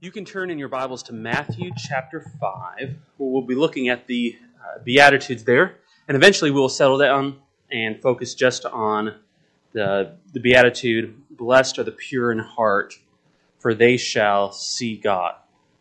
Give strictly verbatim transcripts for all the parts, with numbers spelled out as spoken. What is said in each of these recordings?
You can turn in your Bibles to Matthew chapter five, where we'll be looking at the uh, Beatitudes there, and eventually we'll settle down and focus just on the, the Beatitude, blessed are the pure in heart, for they shall see God.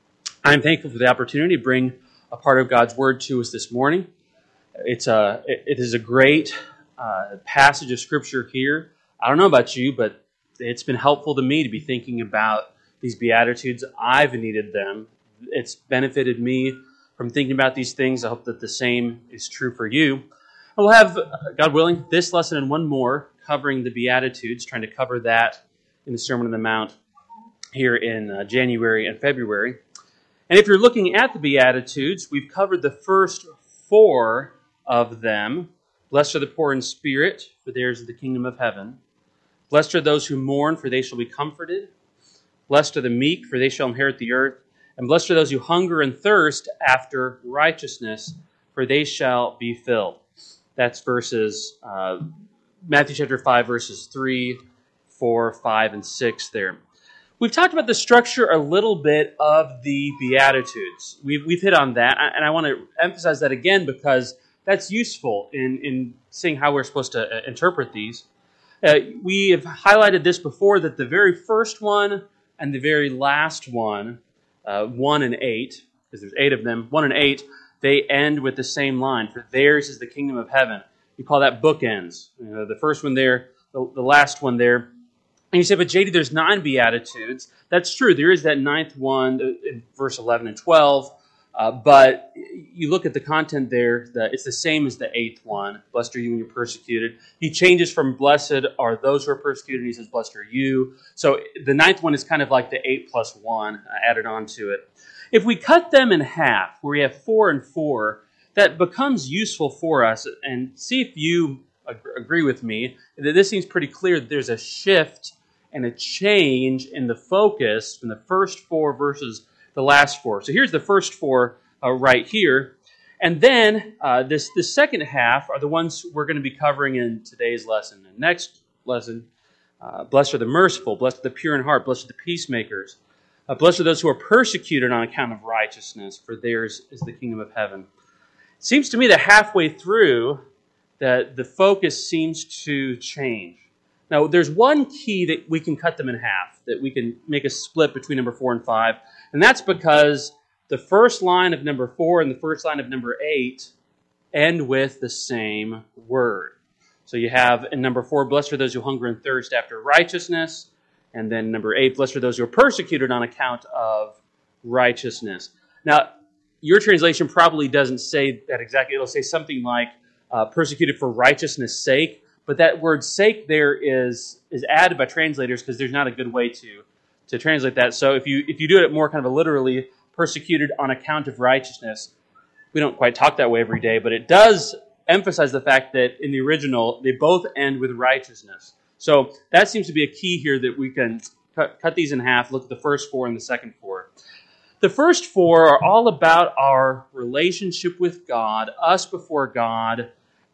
I'm thankful for the opportunity to bring a part of God's Word to us this morning. It's a, it is a great uh, passage of Scripture here. I don't know about you, but it's been helpful to me to be thinking about these Beatitudes. I've needed them. It's benefited me from thinking about these things. I hope that the same is true for you. And we'll have, God willing, this lesson and one more covering the Beatitudes, trying to cover that in the Sermon on the Mount here in uh, January and February. And if you're looking at the Beatitudes, we've covered the first four of them. Blessed are the poor in spirit, for theirs is the kingdom of heaven. Blessed are those who mourn, for they shall be comforted. Blessed are the meek, for they shall inherit the earth. And blessed are those who hunger and thirst after righteousness, for they shall be filled. That's verses, uh, Matthew chapter five, verses three, four, five, and six there. We've talked about the structure a little bit of the Beatitudes. We've, we've hit on that, and I want to emphasize that again because that's useful in, in seeing how we're supposed to uh, interpret these. Uh, we have highlighted this before, that the very first one and the very last one, uh, one and eight, because there's eight of them, one and eight, they end with the same line, for theirs is the kingdom of heaven. You call that bookends. You know, the first one there, the, the last one there. And you say, but J D, there's nine Beatitudes. That's true. There is that ninth one in verse eleven and twelve. Uh, but you look at the content there, the, it's the same as the eighth one. Blessed are you when you're persecuted. He changes from blessed are those who are persecuted, and he says, blessed are you. So the ninth one is kind of like the eight plus one added on to it. If we cut them in half, where we have four and four, that becomes useful for us. And see if you agree with me that this seems pretty clear that there's a shift and a change in the focus from the first four verses the last four. So here's the first four uh, right here. And then uh, this, this second half are the ones we're going to be covering in today's lesson. And next lesson, uh, blessed are the merciful, blessed are the pure in heart, blessed are the peacemakers. Uh, blessed are those who are persecuted on account of righteousness, for theirs is the kingdom of heaven. It seems to me that halfway through, that the focus seems to change. Now, there's one key that we can cut them in half, that we can make a split between number four and five, and that's because the first line of number four and the first line of number eight end with the same word. So you have in number four, blessed are those who hunger and thirst after righteousness, and then number eight, blessed are those who are persecuted on account of righteousness. Now, your translation probably doesn't say that exactly. It'll say something like uh, persecuted for righteousness' sake, but that word sake there is, is added by translators because there's not a good way to, to translate that. So if you if you do it more kind of a literally, persecuted on account of righteousness, we don't quite talk that way every day, but it does emphasize the fact that in the original, they both end with righteousness. So that seems to be a key here that we can cut, cut these in half, look at the first four and the second four. The first four are all about our relationship with God, us before God,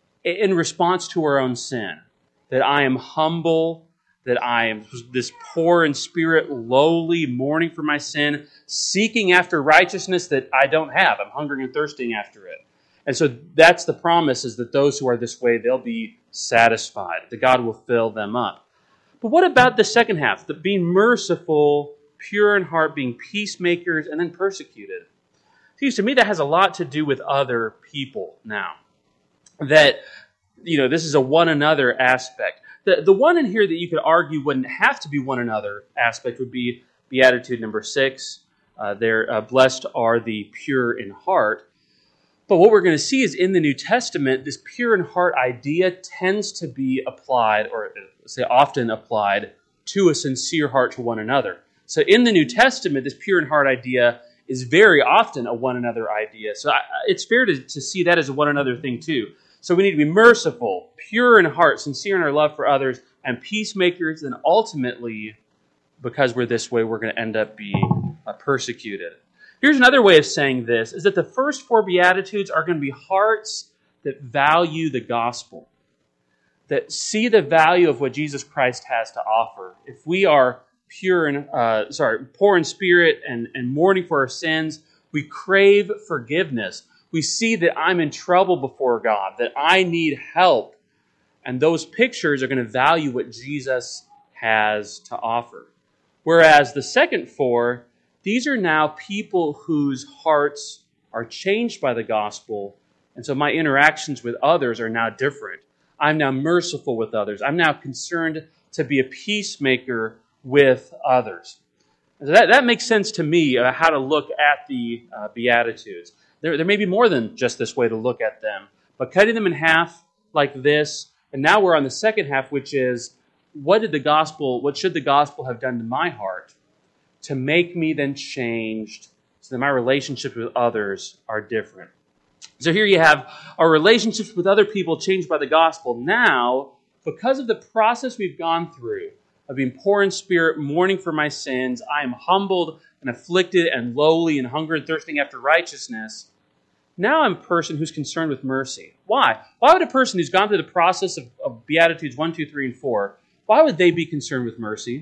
in response to our own sin. That I am humble, that I am this poor in spirit, lowly, mourning for my sin, seeking after righteousness that I don't have. I'm hungering and thirsting after it. And so that's the promise, is that those who are this way, they'll be satisfied, that God will fill them up. But what about the second half, the being merciful, pure in heart, being peacemakers, and then persecuted? It seems to me that has a lot to do with other people now. That, you know, this is a one another aspect. The, the one in here that you could argue wouldn't have to be one another aspect would be Beatitude number six. Uh, they're uh, blessed are the pure in heart. But what we're going to see is in the New Testament, this pure in heart idea tends to be applied, or say often applied, to a sincere heart to one another. So in the New Testament, this pure in heart idea is very often a one another idea. So I, it's fair to, to see that as a one another thing too. So we need to be merciful, pure in heart, sincere in our love for others, and peacemakers, and ultimately, because we're this way, we're going to end up being uh, persecuted. Here's another way of saying this, is that the first four Beatitudes are going to be hearts that value the gospel, that see the value of what Jesus Christ has to offer. If we are pure and uh, sorry, poor in spirit and, and mourning for our sins. We crave forgiveness. We see that I'm in trouble before God, that I need help. And those pictures are going to value what Jesus has to offer. Whereas the second four, these are now people whose hearts are changed by the gospel. And so my interactions with others are now different. I'm now merciful with others. I'm now concerned to be a peacemaker with others. So that, that makes sense to me, uh, how to look at the uh, Beatitudes. There, there may be more than just this way to look at them, but cutting them in half like this, and now we're on the second half, which is, what did the gospel, what should the gospel have done to my heart to make me then changed so that my relationships with others are different? So here you have our relationships with other people changed by the gospel. Now, because of the process we've gone through of being poor in spirit, mourning for my sins, I am humbled and afflicted and lowly and hunger and thirsting after righteousness. Now I'm a person who's concerned with mercy. Why? Why would a person who's gone through the process of, of Beatitudes one, two, three, and four, why would they be concerned with mercy?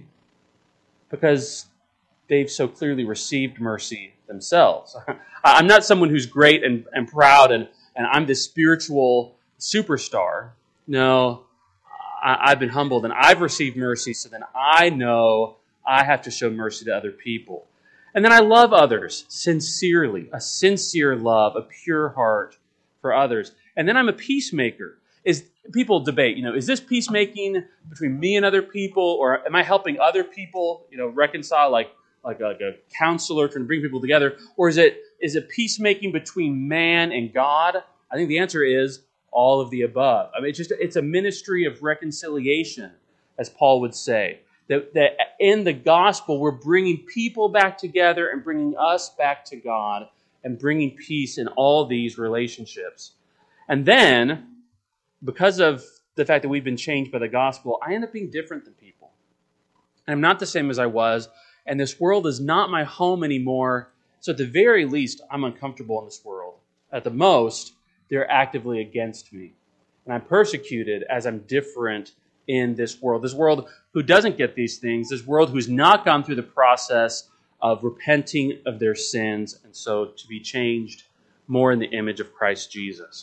Because they've so clearly received mercy themselves. I'm not someone who's great and, and proud and, and I'm this spiritual superstar. No, I, I've been humbled and I've received mercy, so then I know I have to show mercy to other people. And then I love others sincerely, a sincere love, a pure heart for others. And then I'm a peacemaker. Is people debate, you know, is this peacemaking between me and other people, or am I helping other people, you know, reconcile like like a, like a counselor trying to bring people together, or is it is it peacemaking between man and God? I think the answer is all of the above. I mean, it's just it's a ministry of reconciliation, as Paul would say. That, that in the gospel, we're bringing people back together and bringing us back to God and bringing peace in all these relationships. And then, because of the fact that we've been changed by the gospel, I end up being different than people. I'm not the same as I was, and this world is not my home anymore. So at the very least, I'm uncomfortable in this world. At the most, they're actively against me. And I'm persecuted as I'm different in this world. This world who doesn't get these things, this world who's not gone through the process of repenting of their sins, and so to be changed more in the image of Christ Jesus.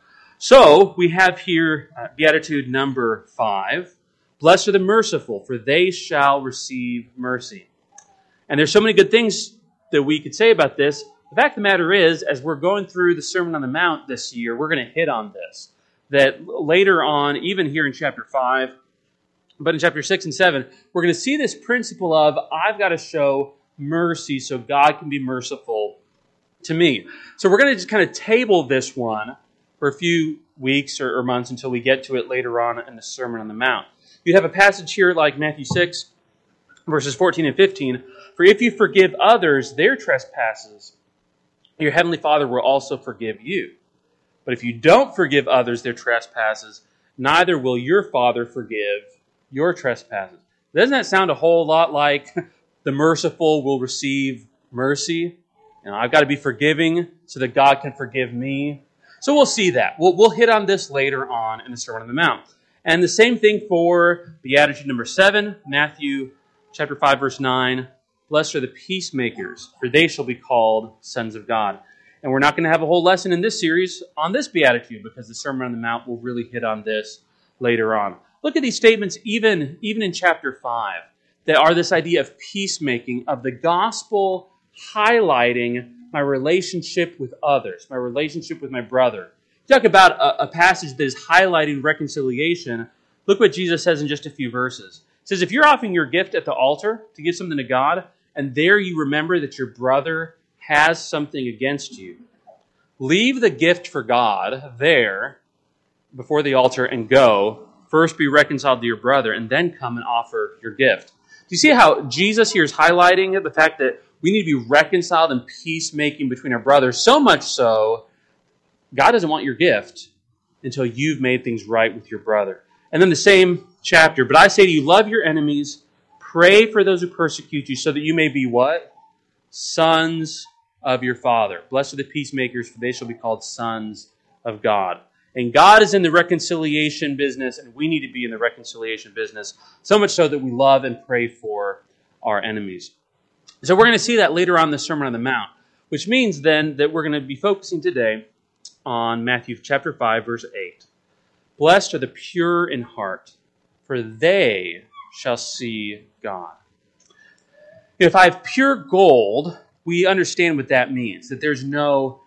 So we have here uh, Beatitude number five. Blessed are the merciful, for they shall receive mercy. And there's so many good things that we could say about this. The fact of the matter is, as we're going through the Sermon on the Mount this year, we're going to hit on this. That later on, even here in chapter five, but in chapter six and seven, we're going to see this principle of, I've got to show mercy so God can be merciful to me. So we're going to just kind of table this one for a few weeks or, or months until we get to it later on in the Sermon on the Mount. You have a passage here like Matthew six, verses fourteen and fifteen. For if you forgive others their trespasses, your heavenly Father will also forgive you. But if you don't forgive others their trespasses, neither will your Father forgive your trespasses. Doesn't that sound a whole lot like the merciful will receive mercy? You know, I've got to be forgiving so that God can forgive me. So we'll see that. We'll, we'll hit on this later on in the Sermon on the Mount. And the same thing for Beatitude number seven, Matthew chapter five, verse nine. Blessed are the peacemakers, for they shall be called sons of God. And we're not going to have a whole lesson in this series on this Beatitude because the Sermon on the Mount will really hit on this later on. Look at these statements even, even in chapter five that are this idea of peacemaking, of the gospel highlighting my relationship with others, my relationship with my brother. Talk about a, a passage that is highlighting reconciliation. Look what Jesus says in just a few verses. It says, if you're offering your gift at the altar to give something to God, and there you remember that your brother has something against you, leave the gift for God there before the altar and go. First be reconciled to your brother, and then come and offer your gift. Do you see how Jesus here is highlighting the fact that we need to be reconciled and peacemaking between our brothers, so much so God doesn't want your gift until you've made things right with your brother. And then the same chapter, but I say to you, love your enemies, pray for those who persecute you, so that you may be what? Sons of your Father. Blessed are the peacemakers, for they shall be called sons of God. And God is in the reconciliation business, and we need to be in the reconciliation business, so much so that we love and pray for our enemies. So we're going to see that later on in the Sermon on the Mount, which means then that we're going to be focusing today on Matthew chapter five, verse eight. Blessed are the pure in heart, for they shall see God. If I have pure gold, we understand what that means, that there's no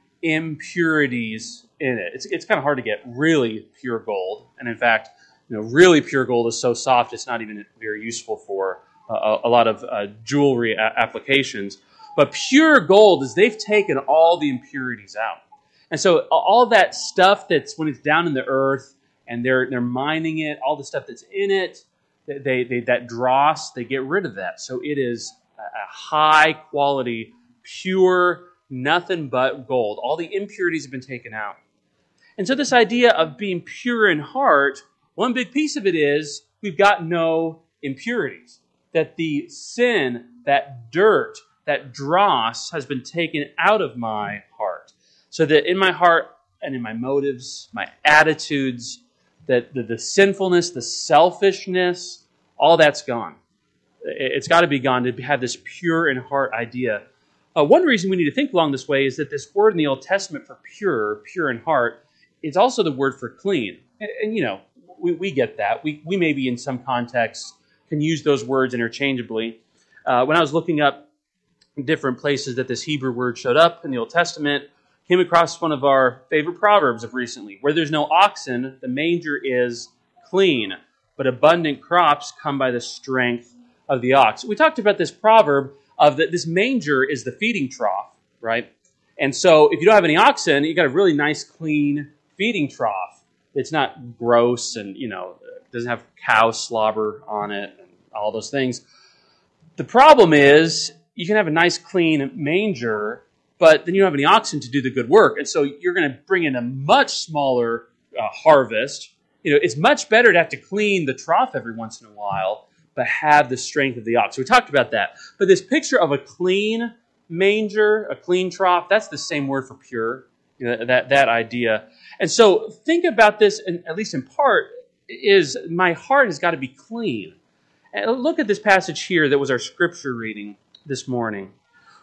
impurities in it. It's, it's kind of hard to get really pure gold. And in fact, you know, really pure gold is so soft it's not even very useful for uh, a, a lot of uh, jewelry a- applications. But pure gold is they've taken all the impurities out. And so all that stuff that's when it's down in the earth and they're they're mining it, all the stuff that's in it, they, they that dross, they get rid of that. So it is a high quality, pure, nothing but gold. All the impurities have been taken out. And so this idea of being pure in heart, one big piece of it is we've got no impurities. That the sin, that dirt, that dross has been taken out of my heart. So that in my heart and in my motives, my attitudes, that the, the sinfulness, the selfishness, all that's gone. It's got to be gone to have this pure in heart idea. Uh, one reason we need to think along this way is that this word in the Old Testament for pure, pure in heart, is also the word for clean. And, and you know, we, we get that. We, we maybe in some contexts can use those words interchangeably. Uh, when I was looking up different places that this Hebrew word showed up in the Old Testament, came across one of our favorite proverbs of recently. Where there's no oxen, the manger is clean, but abundant crops come by the strength of the ox. We talked about this proverb of that this manger is the feeding trough, right? And so if you don't have any oxen, you got a really nice, clean feeding trough. It's not gross and, you know, doesn't have cow slobber on it and all those things. The problem is you can have a nice, clean manger, but then you don't have any oxen to do the good work. And so you're going to bring in a much smaller uh, harvest. You know, it's much better to have to clean the trough every once in a while, but have the strength of the ox. We talked about that. But this picture of a clean manger, a clean trough, that's the same word for pure, you know, that, that idea. And so think about this, and at least in part, is my heart has got to be clean. And look at this passage here that was our scripture reading this morning.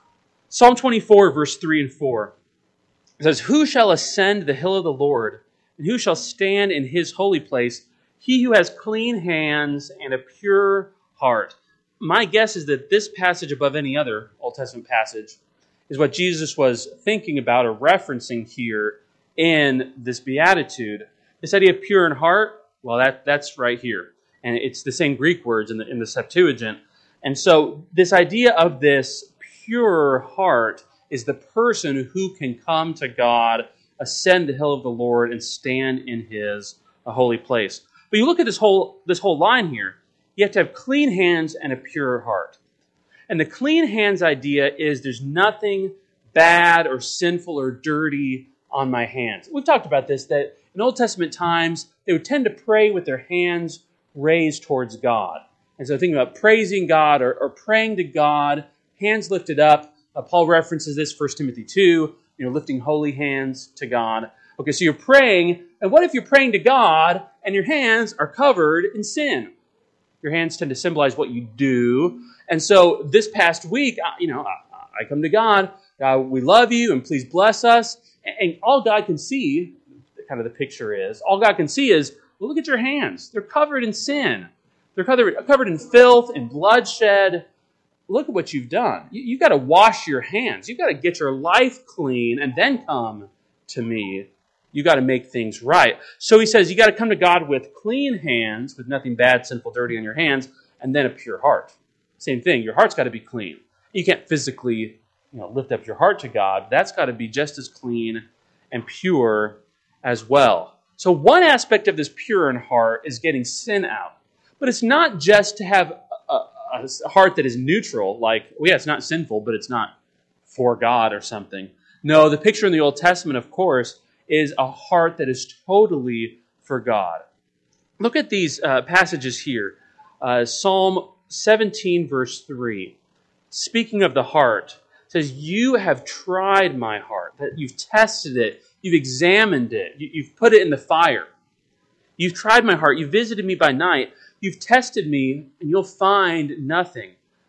Psalm twenty-four, verse three and four. It says, "Who shall ascend the hill of the Lord, and who shall stand in his holy place? He who has clean hands and a pure heart." My guess is that this passage above any other Old Testament passage is what Jesus was thinking about or referencing here in this beatitude. This idea of pure in heart, well, that, that's right here. And it's the same Greek words in the, in the Septuagint. And so this idea of this pure heart is the person who can come to God, ascend the hill of the Lord, and stand in his a holy place. But you look at this whole this whole line here. You have to have clean hands and a pure heart. And the clean hands idea is there's nothing bad or sinful or dirty on my hands. We've talked about this, that in Old Testament times, they would tend to pray with their hands raised towards God. And so thinking about praising God or, or praying to God, hands lifted up. Uh, Paul references this, First Timothy two, you know, lifting holy hands to God. Okay, so you're praying, and what if you're praying to God and your hands are covered in sin? Your hands tend to symbolize what you do. And so this past week, you know, I, I come to God, God, we love you, and please bless us. And all God can see, kind of the picture is, all God can see is, well, look at your hands. They're covered in sin. They're covered, covered in filth and bloodshed. Look at what you've done. You, you've got to wash your hands. You've got to get your life clean and then come to me. You've got to make things right. So he says you got to come to God with clean hands, with nothing bad, sinful, dirty on your hands, and then a pure heart. Same thing. Your heart's got to be clean. You can't physically, you know, lift up your heart to God. That's got to be just as clean and pure as well. So one aspect of this pure in heart is getting sin out. But it's not just to have a, a, a heart that is neutral, like, well, yeah, it's not sinful, but it's not for God or something. No, the picture in the Old Testament, of course, is a heart that is totally for God. Look at these uh, passages here. Uh, Psalm seventeen, verse three. Speaking of the heart, it says, "You have tried my heart," that you've tested it, you've examined it, you, you've put it in the fire. You've tried my heart, you've visited me by night, you've tested me, and you'll find nothing.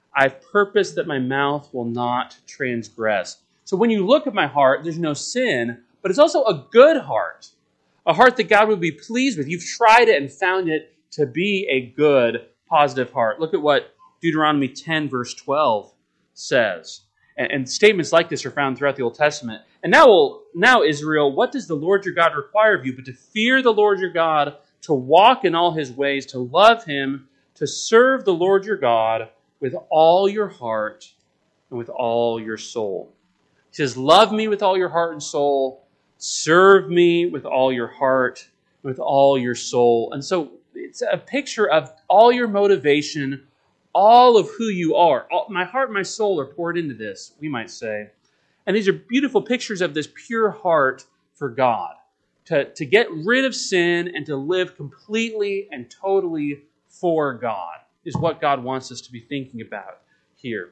I've purposed that my mouth will not transgress. So when you look at my heart, there's no sin, but it's also a good heart. A heart that God would be pleased with. You've tried it and found it to be a good, positive heart. Look at what Deuteronomy ten, verse twelve says. And, and statements like this are found throughout the Old Testament. And now, now, Israel, what does the Lord your God require of you but to fear the Lord your God, to walk in all his ways, to love him, to serve the Lord your God with all your heart and with all your soul. He says, love me with all your heart and soul. Serve me with all your heart, with all your soul. And so it's a picture of all your motivation, all of who you are. All, my heart and my soul are poured into this, we might say. And these are beautiful pictures of this pure heart for God. To, to get rid of sin and to live completely and totally for God is what God wants us to be thinking about here.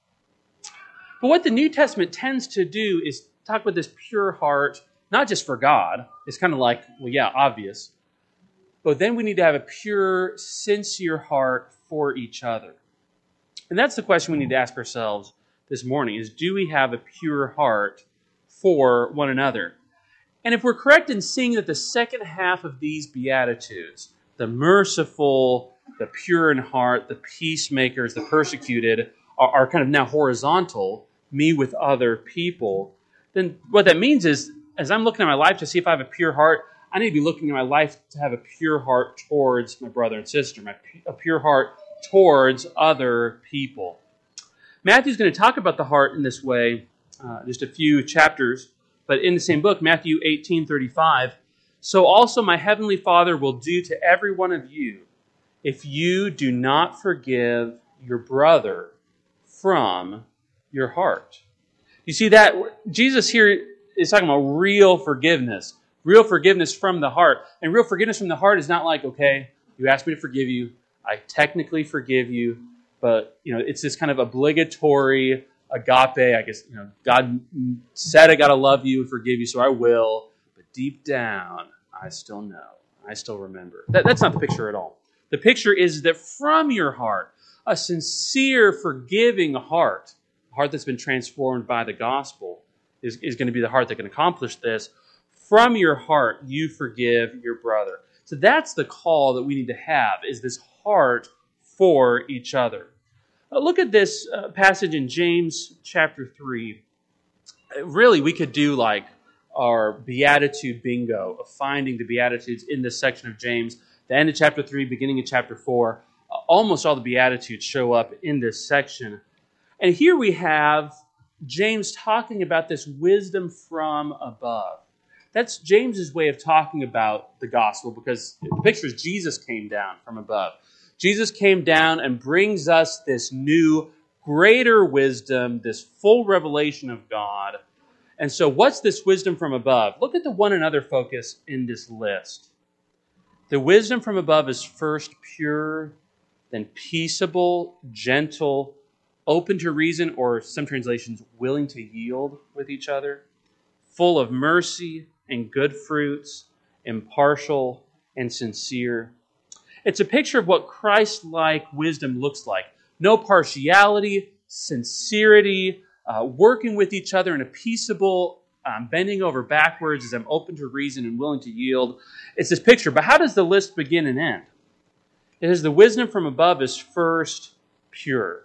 But what the New Testament tends to do is talk about this pure heart, not just for God. It's kind of like, well, yeah, obvious. But then we need to have a pure, sincere heart for each other. And that's the question we need to ask ourselves this morning, is do we have a pure heart for one another? And if we're correct in seeing that the second half of these Beatitudes, the merciful, the pure in heart, the peacemakers, the persecuted, are, are kind of now horizontal, me with other people, then what that means is, as I'm looking at my life to see if I have a pure heart, I need to be looking at my life to have a pure heart towards my brother and sister, my, a pure heart towards other people. Matthew's going to talk about the heart in this way, uh, just a few chapters, but in the same book, Matthew eighteen thirty-five, so also my heavenly Father will do to every one of you if you do not forgive your brother from your heart. You see that? Jesus here is talking about real forgiveness. Real forgiveness from the heart. And real forgiveness from the heart is not like, okay, you asked me to forgive you. I technically forgive you. But, you know, it's this kind of obligatory agape. I guess, you know, God said I got to love you and forgive you, so I will. But deep down, I still know. I still remember. That, that's not the picture at all. The picture is that from your heart, a sincere, forgiving heart, a heart that's been transformed by the gospel, is, is going to be the heart that can accomplish this. From your heart, you forgive your brother. So that's the call that we need to have, is this heart for each other. Uh, look at this uh, passage in James chapter three. Uh, really, we could do like our Beatitude bingo of finding the Beatitudes in this section of James. The end of chapter three, beginning of chapter four. Uh, almost all the Beatitudes show up in this section. And here we have James talking about this wisdom from above. That's James's way of talking about the gospel, because the picture is Jesus came down from above. Jesus came down and brings us this new, greater wisdom, this full revelation of God. And so what's this wisdom from above? Look at the one another focus in this list. The wisdom from above is first pure, then peaceable, gentle, open to reason, or some translations, willing to yield with each other, full of mercy and good fruits, impartial and sincere. It's a picture of what Christ-like wisdom looks like. No partiality, sincerity, uh, working with each other in a peaceable, um, bending over backwards as I'm open to reason and willing to yield. It's this picture. But how does the list begin and end? It is the wisdom from above is first pure.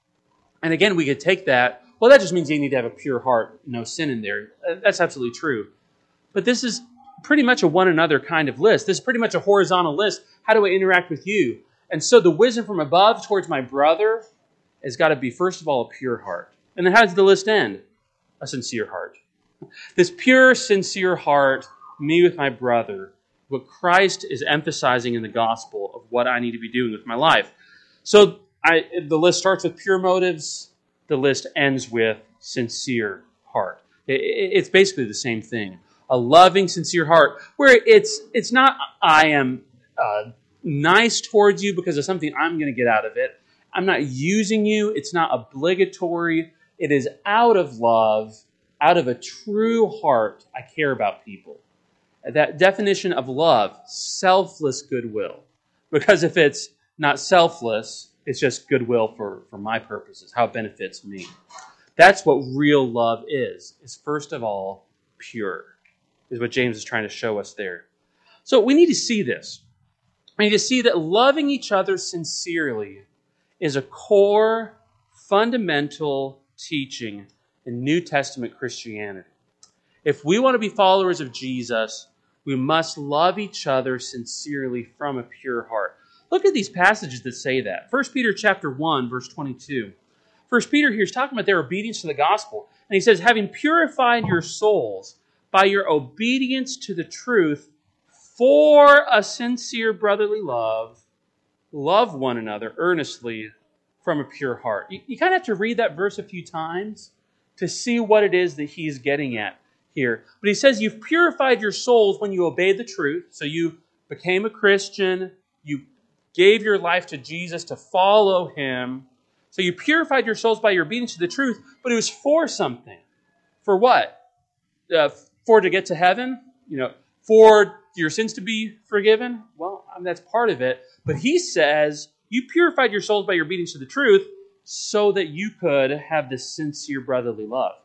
And again, we could take that, well, that just means you need to have a pure heart, no sin in there. That's absolutely true. But this is pretty much a one another kind of list. This is pretty much a horizontal list. How do I interact with you? And so the wisdom from above towards my brother has got to be, first of all, a pure heart. And then how does the list end? A sincere heart. This pure, sincere heart, me with my brother, what Christ is emphasizing in the gospel of what I need to be doing with my life. So I, the list starts with pure motives. The list ends with sincere heart. It, it's basically the same thing. A loving, sincere heart, where it's it's not I am uh, nice towards you because of something I'm going to get out of it. I'm not using you. It's not obligatory. It is out of love, out of a true heart. I care about people. That definition of love, selfless goodwill. Because if it's not selfless, It's just goodwill for, for my purposes, how it benefits me. That's what real love is. It's first of all pure, is what James is trying to show us there. So we need to see this. We need to see that loving each other sincerely is a core, fundamental teaching in New Testament Christianity. If we want to be followers of Jesus, we must love each other sincerely from a pure heart. Look at these passages that say that. First Peter chapter one, verse twenty-two. First Peter here is talking about their obedience to the gospel. And he says, having purified your souls by your obedience to the truth for a sincere brotherly love, love one another earnestly from a pure heart. You, you kind of have to read that verse a few times to see what it is that he's getting at here. But he says you've purified your souls when you obeyed the truth. So you became a Christian. You gave your life to Jesus to follow him. So you purified your souls by your obedience to the truth, but it was for something. For what? Uh, for to get to heaven? You know, for your sins to be forgiven? Well, I mean, that's part of it. But he says you purified your souls by your obedience to the truth so that you could have this sincere brotherly love.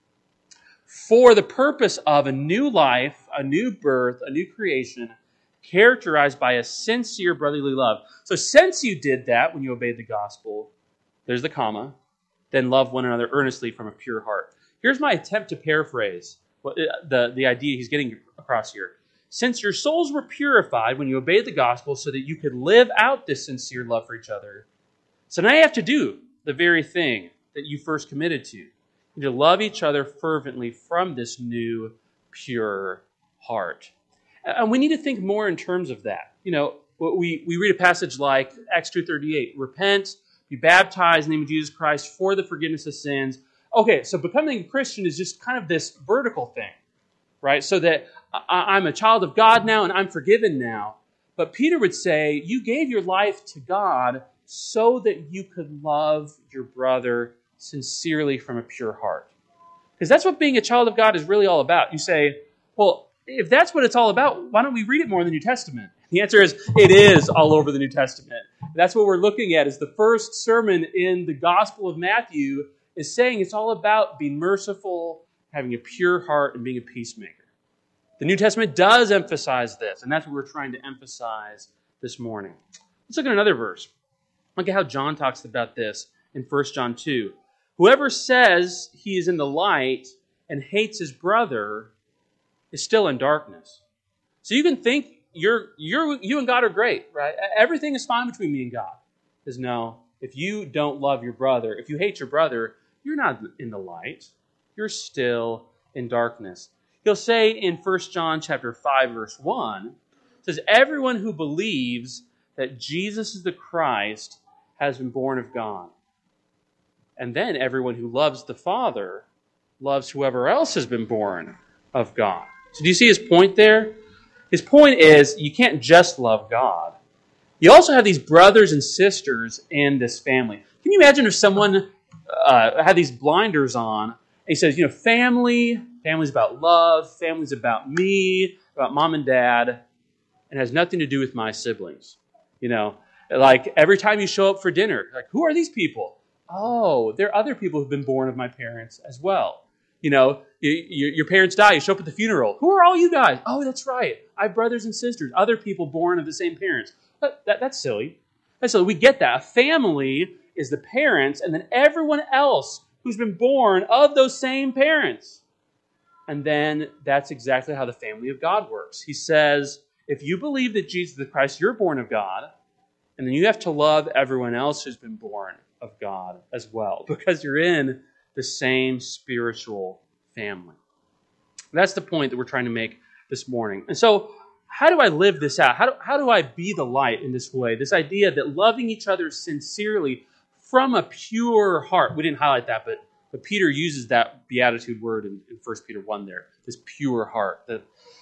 For the purpose of a new life, a new birth, a new creation, characterized by a sincere brotherly love. So since you did that when you obeyed the gospel, there's the comma, then love one another earnestly from a pure heart. Here's my attempt to paraphrase what, the, the idea he's getting across here. Since your souls were purified when you obeyed the gospel so that you could live out this sincere love for each other, so now you have to do the very thing that you first committed to. You need to love each other fervently from this new, pure heart. And we need to think more in terms of that. You know, we, we read a passage like Acts two thirty-eight, repent, be baptized in the name of Jesus Christ for the forgiveness of sins. Okay, so becoming a Christian is just kind of this vertical thing, right? So that I'm a child of God now and I'm forgiven now. But Peter would say, you gave your life to God so that you could love your brother sincerely from a pure heart. Because that's what being a child of God is really all about. You say, well, if that's what it's all about, why don't we read it more in the New Testament? The answer is, it is all over the New Testament. That's what we're looking at, is the first sermon in the Gospel of Matthew is saying it's all about being merciful, having a pure heart, and being a peacemaker. The New Testament does emphasize this, and that's what we're trying to emphasize this morning. Let's look at another verse. Look at how John talks about this in First John two. Whoever says he is in the light and hates his brother is still in darkness. So you can think you're you're you and God are great, right? Everything is fine between me and God. Because no, if you don't love your brother, if you hate your brother, you're not in the light. You're still in darkness. He'll say in First John chapter five, verse one, it says, everyone who believes that Jesus is the Christ has been born of God. And then everyone who loves the Father loves whoever else has been born of God. So do you see his point there? His point is you can't just love God. You also have these brothers and sisters in this family. Can you imagine if someone uh, had these blinders on and he says, you know, family, family's about love, family's about me, about mom and dad, and has nothing to do with my siblings. You know, like every time you show up for dinner, like, who are these people? Oh, they're other people who've been born of my parents as well. You know, you, you, your parents die, you show up at the funeral. Who are all you guys? Oh, that's right. I have brothers and sisters, other people born of the same parents. That, that, that's silly. That's silly. We get that. A family is the parents and then everyone else who's been born of those same parents. And then that's exactly how the family of God works. He says, if you believe that Jesus is the Christ, you're born of God, and then you have to love everyone else who's been born of God as well, because you're in the same spiritual family. That's the point that we're trying to make this morning. And so, how do I live this out? How do, how do I be the light in this way? This idea that loving each other sincerely from a pure heart. We didn't highlight that, but, but Peter uses that beatitude word in, in First Peter one there, this pure heart. That,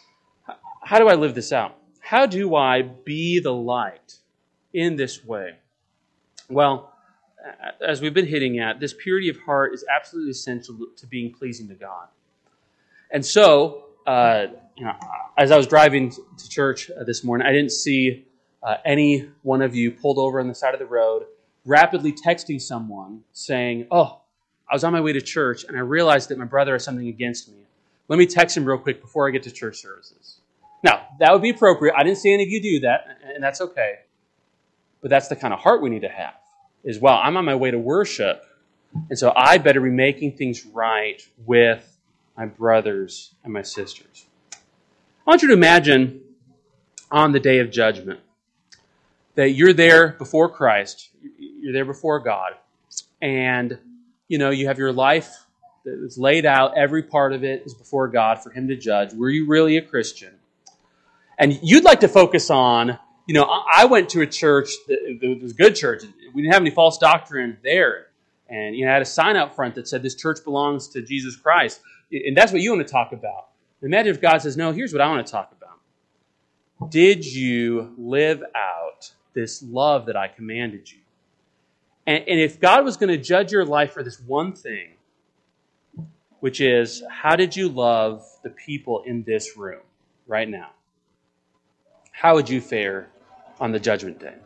how do I live this out? How do I be the light in this way? Well, as we've been hitting at, this purity of heart is absolutely essential to being pleasing to God. And so, uh, you know, as I was driving to church uh, this morning, I didn't see uh, any one of you pulled over on the side of the road rapidly texting someone saying, oh, I was on my way to church and I realized that my brother has something against me. Let me text him real quick before I get to church services. Now, that would be appropriate. I didn't see any of you do that, and that's okay. But that's the kind of heart we need to have, is, well, I'm on my way to worship, and so I better be making things right with my brothers and my sisters. I want you to imagine on the day of judgment that you're there before Christ, you're there before God, and you know you have your life that is laid out, every part of it is before God for Him to judge. Were you really a Christian? And you'd like to focus on, you know, I went to a church that was a good church. We didn't have any false doctrine there. And you know, I had a sign out front that said this church belongs to Jesus Christ. And that's what you want to talk about. Imagine if God says, no, here's what I want to talk about. Did you live out this love that I commanded you? And, and if God was going to judge your life for this one thing, which is, how did you love the people in this room right now? How would you fare on the judgment day?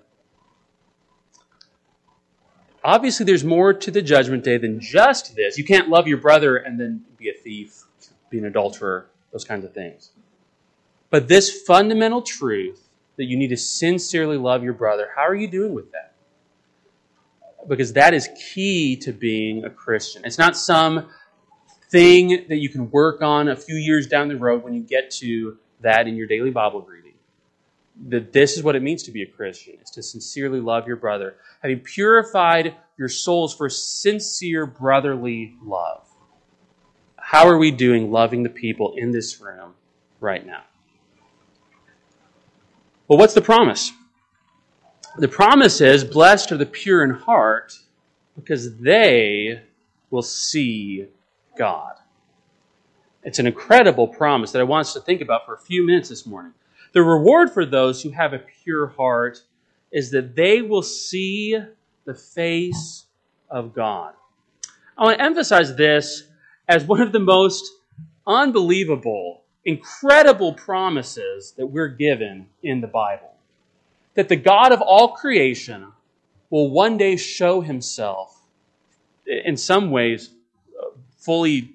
Obviously, there's more to the judgment day than just this. You can't love your brother and then be a thief, be an adulterer, those kinds of things. But this fundamental truth that you need to sincerely love your brother, how are you doing with that? Because that is key to being a Christian. It's not some thing that you can work on a few years down the road when you get to that in your daily Bible reading. That this is what it means to be a Christian. It's to sincerely love your brother, having purified your souls for sincere brotherly love. How are we doing loving the people in this room right now? Well, what's the promise? The promise is, blessed are the pure in heart, because they will see God. It's an incredible promise that I want us to think about for a few minutes this morning. The reward for those who have a pure heart is that they will see the face of God. I want to emphasize this as one of the most unbelievable, incredible promises that we're given in the Bible. That the God of all creation will one day show Himself, in some ways, fully,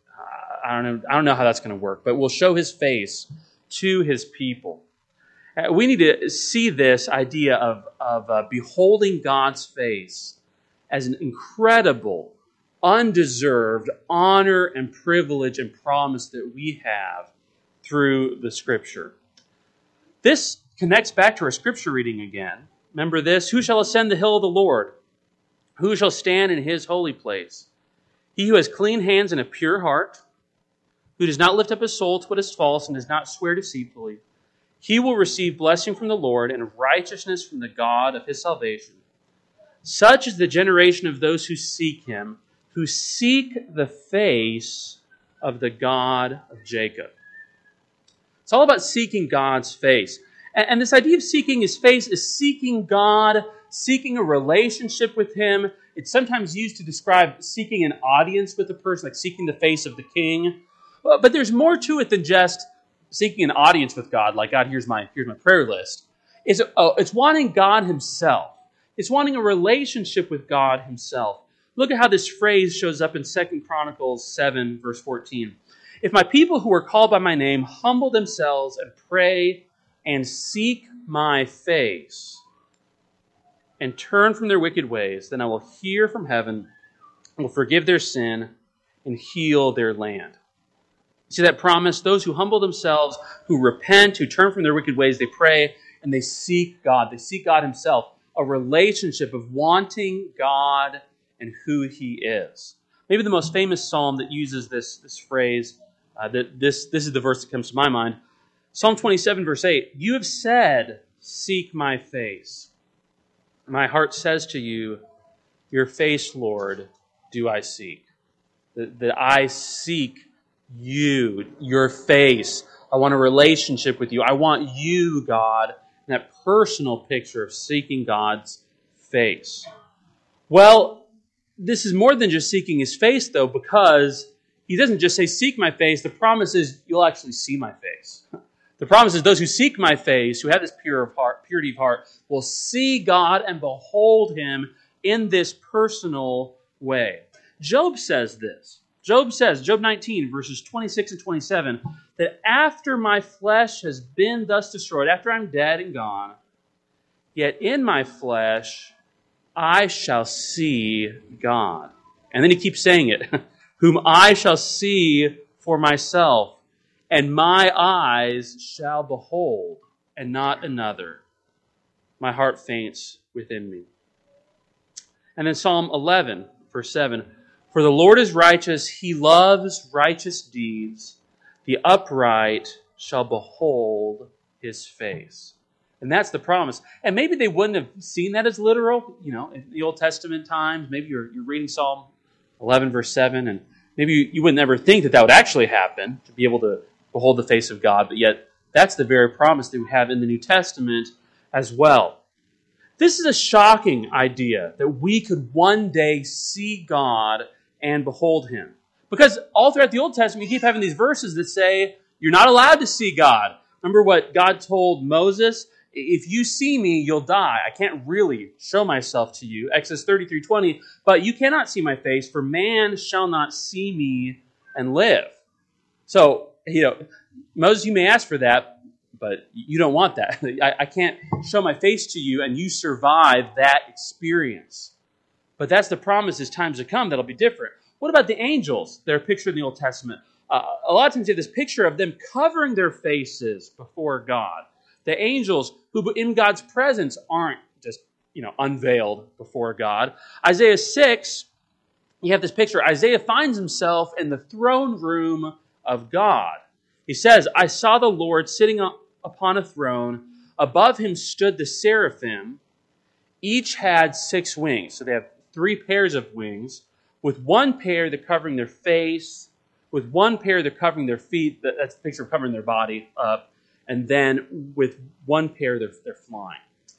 I don't know, I don't know how that's going to work, but will show His face to His people. Uh, we need to see this idea of, of uh, beholding God's face as an incredible, undeserved honor and privilege and promise that we have through the Scripture. This connects back to our Scripture reading again. Remember this: who shall ascend the hill of the Lord? Who shall stand in His holy place? He who has clean hands and a pure heart, who does not lift up his soul to what is false and does not swear deceitfully, he will receive blessing from the Lord and righteousness from the God of his salvation. Such is the generation of those who seek Him, who seek the face of the God of Jacob. It's all about seeking God's face. And this idea of seeking His face is seeking God, seeking a relationship with Him. It's sometimes used to describe seeking an audience with a person, like seeking the face of the king. But there's more to it than just seeking an audience with God, like, God, here's my here's my prayer list. It's, oh, it's wanting God Himself. It's wanting a relationship with God Himself. Look at how this phrase shows up in Second Chronicles seven, verse fourteen. If my people who are called by my name humble themselves and pray and seek my face and turn from their wicked ways, then I will hear from heaven and will forgive their sin and heal their land. See that promise? Those who humble themselves, who repent, who turn from their wicked ways, they pray and they seek God. They seek God Himself. A relationship of wanting God and who He is. Maybe the most famous psalm that uses this, this phrase, uh, that this, this is the verse that comes to my mind. Psalm twenty-seven, verse eight. You have said, seek my face. My heart says to you, your face, Lord, do I seek. That, that I seek you, your face. I want a relationship with you. I want you, God, in that personal picture of seeking God's face. Well, this is more than just seeking His face, though, because He doesn't just say, seek my face. The promise is, you'll actually see my face. The promise is, those who seek my face, who have this pure of heart, purity of heart, will see God and behold Him in this personal way. Job says this. Job says, Job nineteen, verses twenty-six and twenty-seven, that after my flesh has been thus destroyed, after I'm dead and gone, yet in my flesh I shall see God. And then he keeps saying it, whom I shall see for myself, and my eyes shall behold, and not another. My heart faints within me. And then Psalm eleven, verse seven, for the Lord is righteous, he loves righteous deeds. The upright shall behold his face. And that's the promise. And maybe they wouldn't have seen that as literal, you know, in the Old Testament times. Maybe you're, you're reading Psalm eleven, verse seven, and maybe you, you wouldn't ever think that that would actually happen, to be able to behold the face of God. But yet, that's the very promise that we have in the New Testament as well. This is a shocking idea, that we could one day see God and behold him. Because all throughout the Old Testament, you keep having these verses that say, you're not allowed to see God. Remember what God told Moses? If you see me, you'll die. I can't really show myself to you. Exodus thirty-three twenty, but you cannot see my face, for man shall not see me and live. So, you know, Moses, you may ask for that, but you don't want that. I, I can't show my face to you and you survive that experience. But that's the promise as times to come that'll be different. What about the angels? They're pictured in the Old Testament. Uh, a lot of times you have this picture of them covering their faces before God. The angels who in God's presence aren't just, you know, unveiled before God. Isaiah six, you have this picture. Isaiah finds himself in the throne room of God. He says, I saw the Lord sitting upon a throne. Above him stood the seraphim. Each had six wings. So they have three pairs of wings. With one pair, they're covering their face. With one pair, they're covering their feet. That's the picture of covering their body up. And then with one pair, they're, they're flying.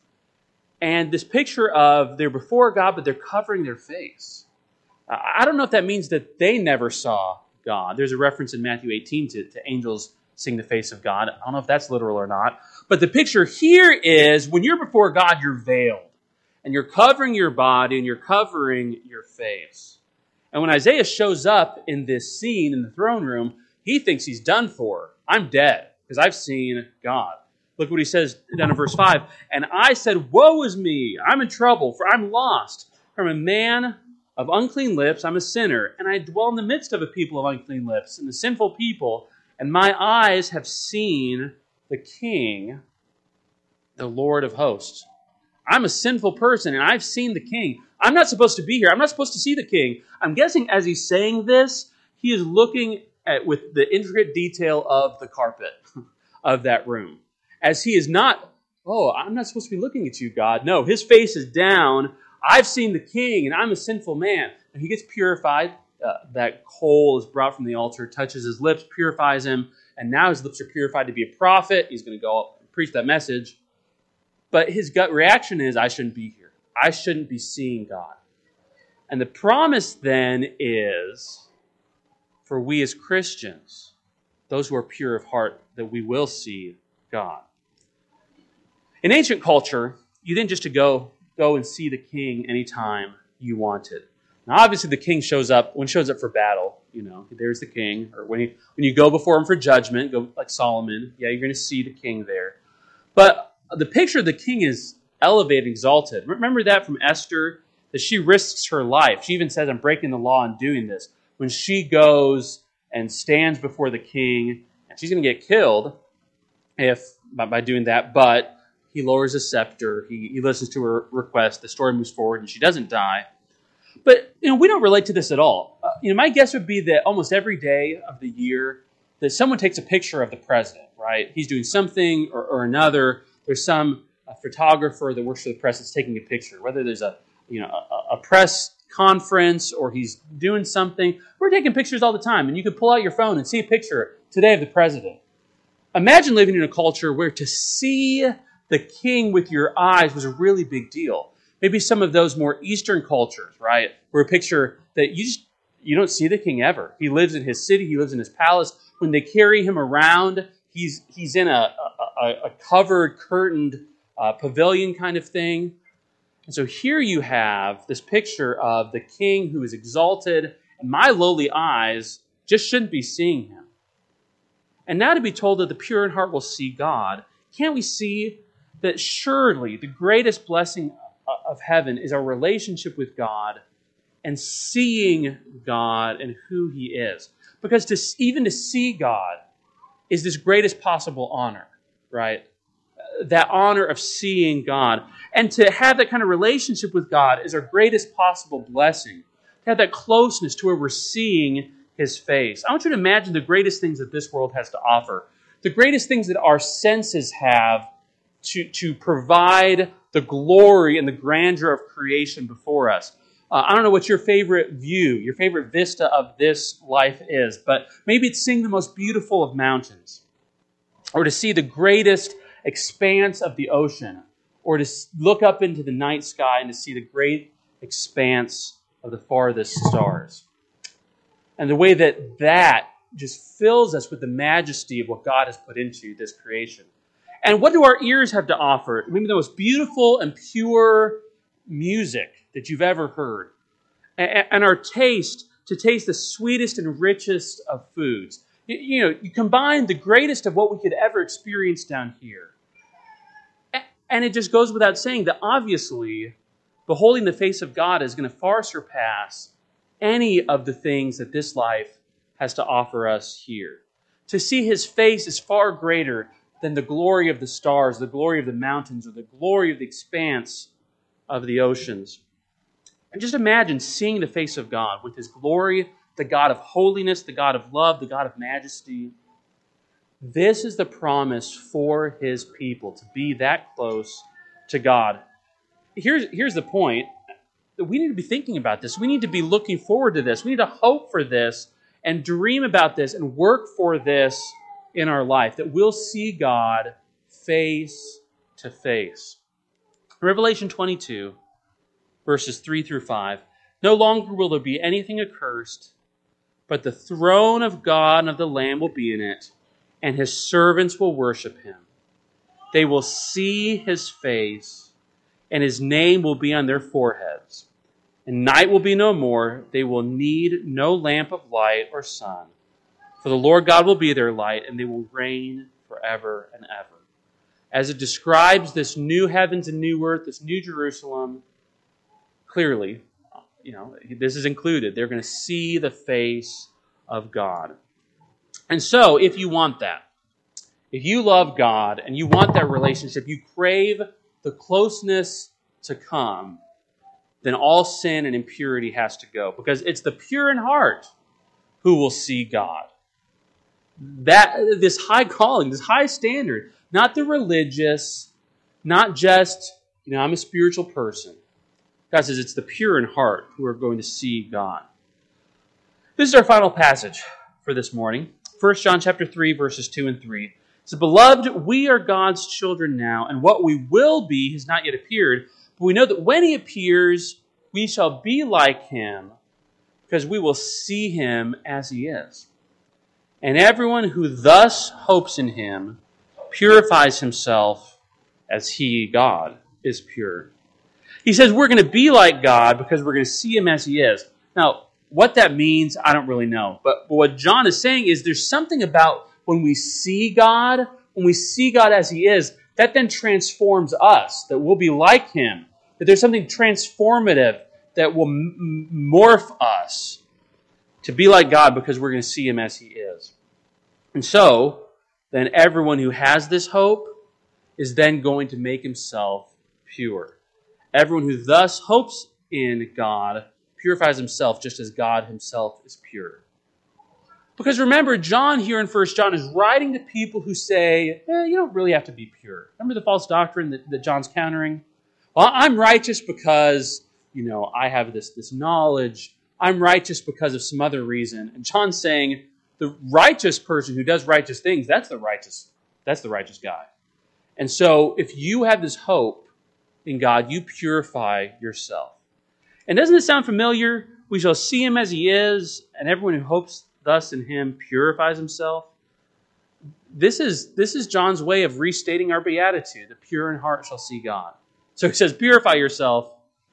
And this picture of they're before God, but they're covering their face. I don't know if that means that they never saw God. There's a reference in Matthew eighteen to, to angels seeing the face of God. I don't know if that's literal or not. But the picture here is when you're before God, you're veiled. And you're covering your body and you're covering your face. And when Isaiah shows up in this scene in the throne room, he thinks he's done for. I'm dead because I've seen God. Look what he says down in verse five. And I said, woe is me. I'm in trouble, for I'm lost. From a man of unclean lips, I'm a sinner. And I dwell in the midst of a people of unclean lips, and the sinful people. And my eyes have seen the King, the Lord of hosts. I'm a sinful person, and I've seen the King. I'm not supposed to be here. I'm not supposed to see the King. I'm guessing as he's saying this, he is looking at with the intricate detail of the carpet of that room. As he is not, oh, I'm not supposed to be looking at you, God. No, his face is down. I've seen the King, and I'm a sinful man. And he gets purified. Uh, that coal is brought from the altar, touches his lips, purifies him, and now his lips are purified to be a prophet. He's going to go up and preach that message. But his gut reaction is, I shouldn't be here. I shouldn't be seeing God. And the promise then is, for we as Christians, those who are pure of heart, that we will see God. In ancient culture, you didn't just to go, go and see the king anytime you wanted. Now, obviously, the king shows up when he shows up for battle. You know, there's the king. Or when, he, when you go before him for judgment, go like Solomon, yeah, you're going to see the king there. But the picture of the king is elevated, exalted. Remember that from Esther, that she risks her life. She even says, I'm breaking the law in doing this. When she goes and stands before the king, and she's going to get killed if by, by doing that, but he lowers his scepter, he, he listens to her request, the story moves forward, and she doesn't die. But you know, we don't relate to this at all. Uh, you know, my guess would be that almost every day of the year that someone takes a picture of the president, right? He's doing something or, or another. There's some uh, photographer that works for the press that's taking a picture, whether there's a you know a, a press conference or he's doing something. We're taking pictures all the time, and you can pull out your phone and see a picture today of the president. Imagine living in a culture where to see the king with your eyes was a really big deal. Maybe some of those more Eastern cultures, right? Where a picture that you just, you don't see the king ever. He lives in his city. He lives in his palace. When they carry him around, he's he's in a, a, a covered, curtained uh, pavilion kind of thing. And so here you have this picture of the king who is exalted, and my lowly eyes just shouldn't be seeing him. And now to be told that the pure in heart will see God, can't we see that surely the greatest blessing of heaven is our relationship with God and seeing God and who He is? Because to, even to see God is this greatest possible honor, right? That honor of seeing God. And to have that kind of relationship with God is our greatest possible blessing. To have that closeness to where we're seeing His face. I want you to imagine the greatest things that this world has to offer. The greatest things that our senses have to, to provide the glory and the grandeur of creation before us. Uh, I don't know what your favorite view, your favorite vista of this life is, but maybe it's seeing the most beautiful of mountains, or to see the greatest expanse of the ocean, or to look up into the night sky and to see the great expanse of the farthest stars. And the way that that just fills us with the majesty of what God has put into this creation. And what do our ears have to offer? Maybe the most beautiful and pure music that you've ever heard. And our taste to taste the sweetest and richest of foods. You know, you combine the greatest of what we could ever experience down here. And it just goes without saying that obviously, beholding the face of God is going to far surpass any of the things that this life has to offer us here. To see His face is far greater than the glory of the stars, the glory of the mountains, or the glory of the expanse of the oceans. And just imagine seeing the face of God with His glory, the God of holiness, the God of love, the God of majesty. This is the promise for His people, to be that close to God. Here's, here's the point. We need to be thinking about this. We need to be looking forward to this. We need to hope for this and dream about this and work for this in our life, that we'll see God face to face. Revelation twenty-two, verses three through five. No longer will there be anything accursed, but the throne of God and of the Lamb will be in it, and His servants will worship Him. They will see His face, and His name will be on their foreheads. And night will be no more. They will need no lamp of light or sun. For the Lord God will be their light, and they will reign forever and ever. As it describes this new heavens and new earth, this new Jerusalem, clearly, you know, this is included. They're going to see the face of God. And so, if you want that, if you love God and you want that relationship, you crave the closeness to come, then all sin and impurity has to go. Because it's the pure in heart who will see God. That this high calling, this high standard, not the religious, not just, you know, I'm a spiritual person. God says it's the pure in heart who are going to see God. This is our final passage for this morning. First John chapter three, verses two and three. It says, Beloved, we are God's children now, and what we will be has not yet appeared. But we know that when He appears, we shall be like Him, because we will see Him as He is. And everyone who thus hopes in Him purifies himself as He, God, is pure. He says we're going to be like God because we're going to see Him as He is. Now, what that means, I don't really know. But, but what John is saying is there's something about when we see God, when we see God as He is, that then transforms us, that we'll be like Him. That there's something transformative that will m- morph us to be like God because we're going to see Him as He is. And so, then everyone who has this hope is then going to make himself pure. Everyone who thus hopes in God purifies himself just as God Himself is pure. Because remember, John here in First John is writing to people who say, eh, you don't really have to be pure. Remember the false doctrine that, that John's countering? Well, I'm righteous because, you know, I have this, this knowledge. I'm righteous because of some other reason. And John's saying, the righteous person who does righteous things, that's the righteous, that's the righteous guy. And so if you have this hope in God, you purify yourself. And doesn't it sound familiar? We shall see Him as He is, and everyone who hopes thus in Him purifies himself. This is, this is John's way of restating our beatitude. The pure in heart shall see God. So he says, purify yourself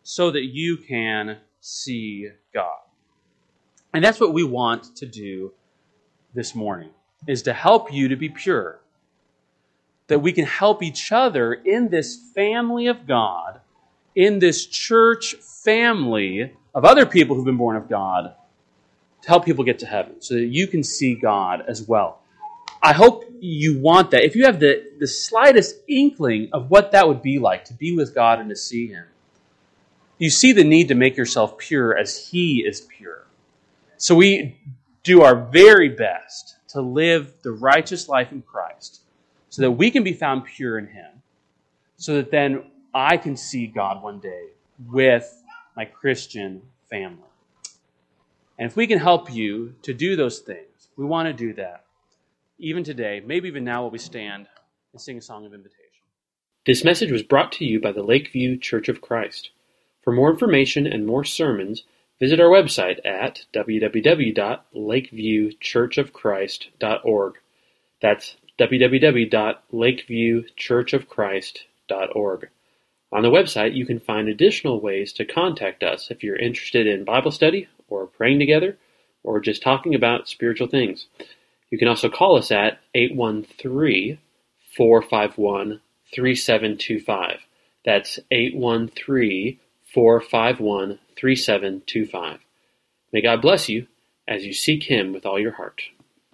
so that you can see God. And that's what we want to do this morning, is to help you to be pure. That we can help each other in this family of God, in this church family of other people who've been born of God, to help people get to heaven, so that you can see God as well. I hope you want that. If you have the, the slightest inkling of what that would be like, to be with God and to see Him, you see the need to make yourself pure as He is pure. So we do our very best to live the righteous life in Christ, so that we can be found pure in Him, so that then I can see God one day with my Christian family. And if we can help you to do those things, we want to do that. Even today, maybe even now while we stand and sing a song of invitation. This message was brought to you by the Lakeview Church of Christ. For more information and more sermons, visit our website at w w w dot lakeview church of christ dot org. That's w w w dot lakeview church of christ dot org. On the website, you can find additional ways to contact us if you're interested in Bible study or praying together or just talking about spiritual things. You can also call us at eight one three, four five one, three seven two five. That's eight one three, four five one, three seven two five. May God bless you as you seek Him with all your heart.